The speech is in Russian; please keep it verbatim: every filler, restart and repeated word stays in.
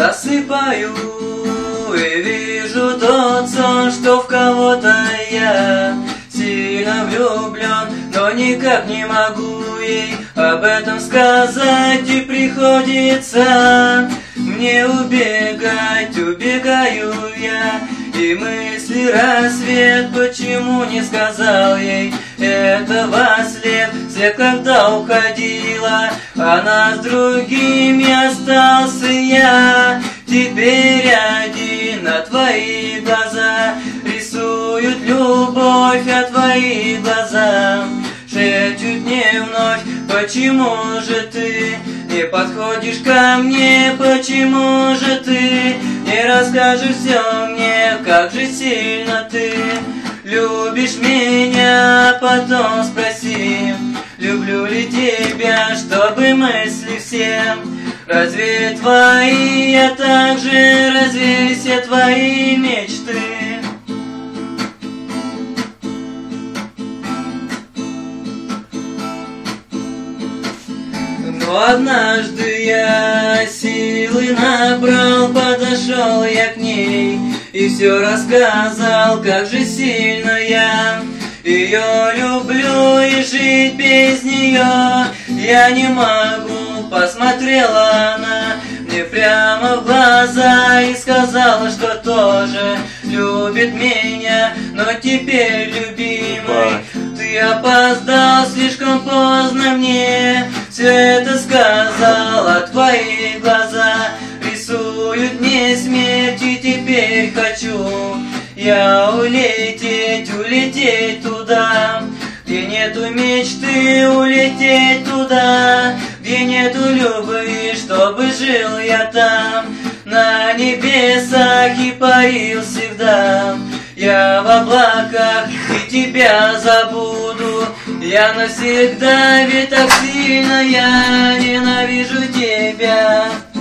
Засыпаю и вижу тот сон, что в кого-то я сильно влюблен, но никак не могу ей об этом сказать, и приходится мне убегать, убегаю я, и мысли рассвет, почему не сказал ей этого след, след, когда уходила она с другими, остался я теперь один, а твои глаза рисуют любовь, а твои глаза шепчут мне вновь, почему же ты не подходишь ко мне, почему же ты не расскажешь все мне, как же сильно ты любишь меня, потом спроси, люблю ли тебя, чтобы мысли все развеять твои, а также развеять все твои мечты. Но однажды я силы набрал, подошел я к ней и все рассказал, как же сильно я ее люблю, и жить без нее я не могу. Посмотрела она мне прямо в глаза и сказала, что тоже любит меня, но теперь, любимый, ты опоздал, слишком поздно мне все это сказал, а твои глаза рисуют мне смерть, и теперь хочу я улететь, улететь туда, где нету мечты, улететь туда, где нету любви, чтобы жил я там, на небесах и парил всегда. Я в облаках и тебя забуду, я навсегда, ведь так сильно я ненавижу тебя.